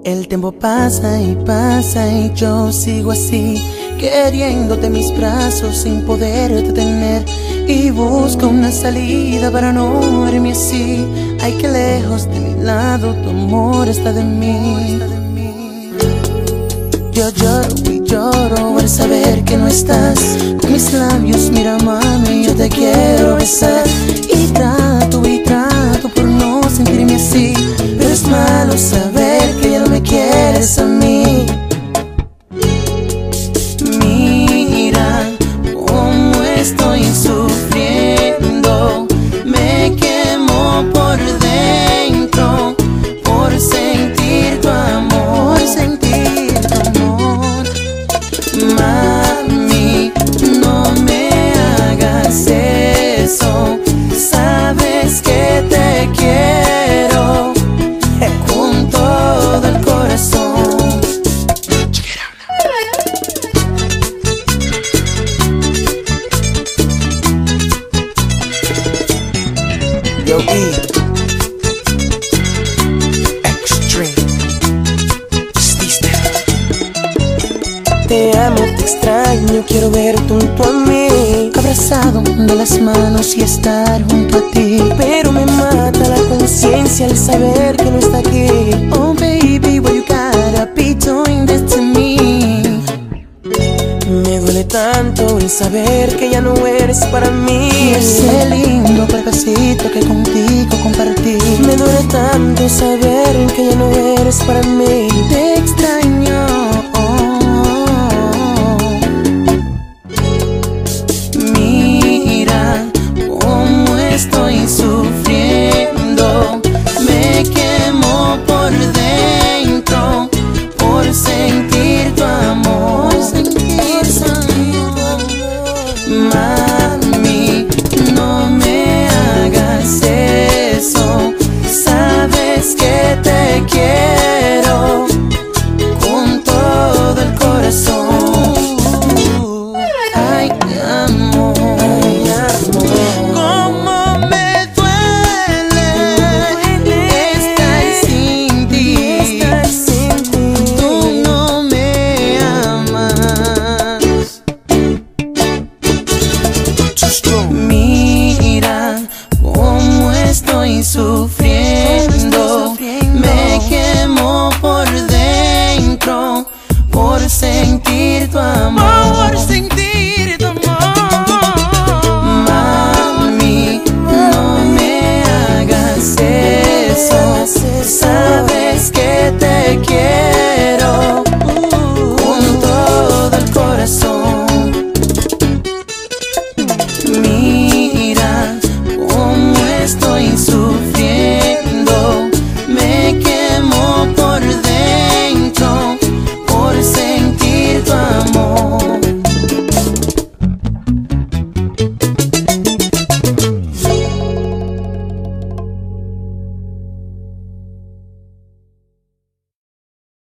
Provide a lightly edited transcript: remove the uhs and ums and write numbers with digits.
El tiempo pasa y yo sigo así, queriéndote en mis brazos sin poderte tener. Y busco una salida para no verme así. Ay, que lejos de mi lado tu amor está de mí. Yo lloro y lloro al saber que no estás. Con mis labios, mira mami, yo te quiero besar. Y trato por no sentirme así, pero es malo saber que ya no me quieres a mí. Mira cómo estoy sufriendo, me quemo por dentro por sentir tu amor, Mami, no me hagas eso, sabes que te quiero con todo el corazón. Yo, Extreme. Te amo, te extraño, quiero verte junto a mí, abrazado de las manos y estar junto a ti. Pero me mata la conciencia al saber que no está aquí. Oh baby, why you gotta be doing this to me? Me duele tanto el saber que ya no eres para mí. Y ese lindo cuerpecito que contigo compartí. Me duele tanto saber que ya no eres para mí. Te extraño. Estoy sufriendo, me quemo por dentro por sentir tu amor, Mami, no me hagas eso, sabes que te quiero con todo el corazón. Ay, amor. Mira cómo estoy sufriendo, me quemo por dentro por sentir tu amor, Mami, no me hagas eso,